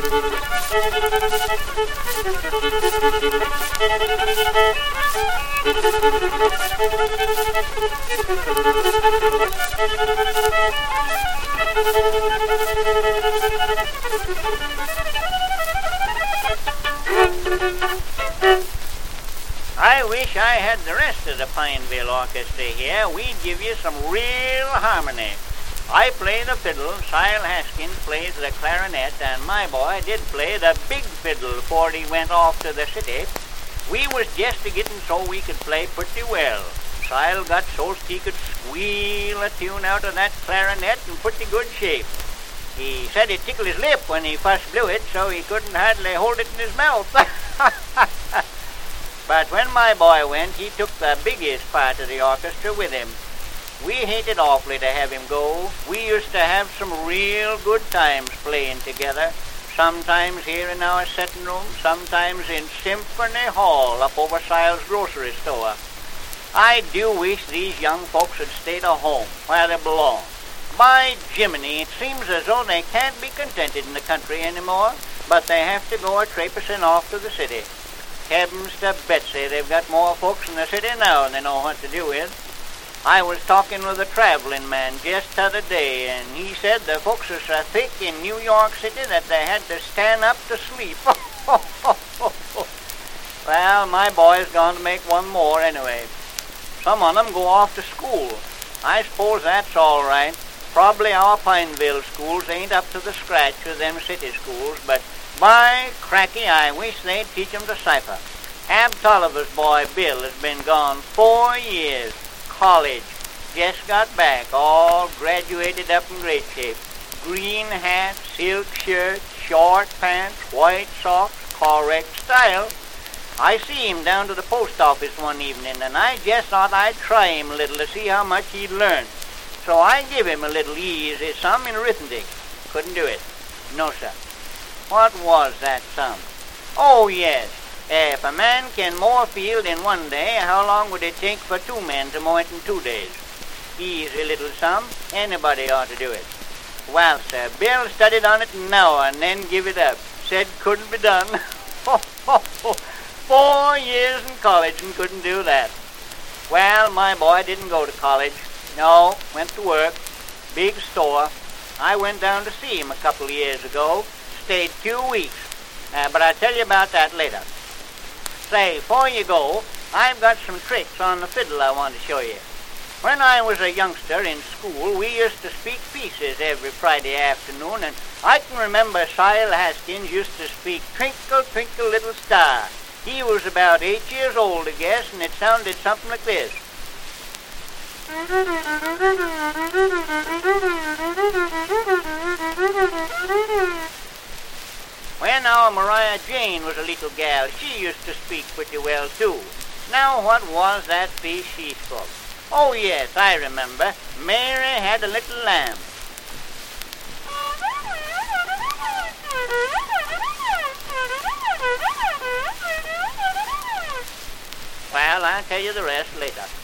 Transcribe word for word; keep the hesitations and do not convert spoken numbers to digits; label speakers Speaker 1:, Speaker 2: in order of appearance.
Speaker 1: I wish I had the rest of the Pineville Orchestra here. We'd give you some real harmony. I play the fiddle, Sile Haskins plays the clarinet, and my boy did play the big fiddle before he went off to the city. We was just a-getting so we could play pretty well. Sile got so he could squeal a tune out of that clarinet in pretty good shape. He said it tickled his lip when he first blew it, so he couldn't hardly hold it in his mouth. But when my boy went, he took the biggest part of the orchestra with him. We hated awfully to have him go. We used to have some real good times playing together. Sometimes here in our sitting room, sometimes in Symphony Hall up over Sile's grocery store. I do wish these young folks had stayed at home where they belong. By Jiminy, it seems as though they can't be contented in the country anymore, but they have to go a-traipsing off to the city. Heavens to Betsy, they've got more folks in the city now than they know what to do with. I was talking with a traveling man just the other day, and he said the folks are so thick in New York City that they had to stand up to sleep. Well, my boy's going to make one more anyway. Some of them go off to school. I suppose that's all right. Probably our Pineville schools ain't up to the scratch of them city schools, but by cracky, I wish they'd teach 'em to cipher. Ab Tolliver's boy, Bill, has been gone four years. College. Just got back, all graduated up in great shape. Green hat, silk shirt, short pants, white socks, correct style. I see him down to the post office one evening, and I just thought I'd try him a little to see how much he'd learn. So I give him a little easy sum in arithmetic. Couldn't do it. No, sir. What was that sum? Oh, yes. If a man can mow a field in one day, how long would it take for two men to mow it in two days? Easy little sum. Anybody ought to do it. Well, sir, Bill studied on it an hour and then give it up. Said couldn't be done. Four years in college and couldn't do that. Well, my boy didn't go to college. No, went to work. Big store. I went down to see him a couple of years ago. Stayed two weeks. Uh, but I'll tell you about that later. Say, before you go, I've got some tricks on the fiddle I want to show you. When I was a youngster in school, we used to speak pieces every Friday afternoon, and I can remember Sile Haskins used to speak Twinkle, Twinkle, Little Star. He was about eight years old, I guess, and it sounded something like this. When our Mariah Jane was a little gal, she used to speak pretty well, too. Now, what was that piece she spoke? Oh, yes, I remember. Mary had a little lamb. Well, I'll tell you the rest later.